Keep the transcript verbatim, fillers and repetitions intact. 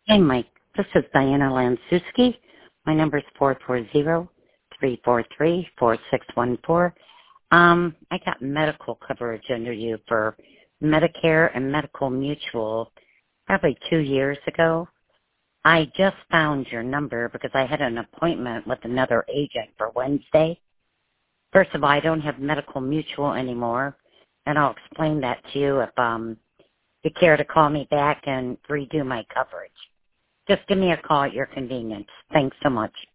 Hey, Mike. This is Diana Lansuski. My number is four four zero, three four three, four six one four. Um, I got medical coverage under you for Medicare and Medical Mutual probably two years ago. I just found your number because I had an appointment with another agent for Wednesday. First of all, I don't have Medical Mutual anymore, and I'll explain that to you if um, you care to call me back and redo my coverage. Just give me a call at your convenience. Thanks so much.